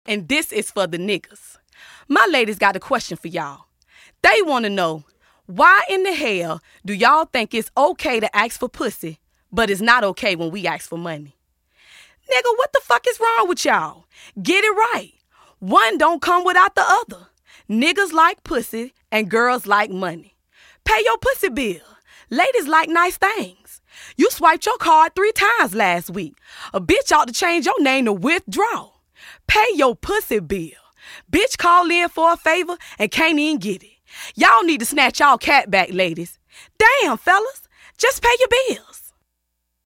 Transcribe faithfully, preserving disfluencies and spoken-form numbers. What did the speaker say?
And this is for the niggas. My ladies got a question for y'all. They want to know, why in the hell do y'all think it's okay to ask for pussy, but it's not okay when we ask for money? Nigga, what the fuck is wrong with y'all? Get it right. One don't come without the other. Niggas like pussy and girls like money. Pay your pussy bill. Ladies like nice things. You swiped your card three times last week. A bitch ought to change your name to Withdraw. Pay your pussy bill. Bitch call in for a favor and can't even get it. Y'all need to snatch y'all cat back, ladies. Damn, fellas. Just pay your bills.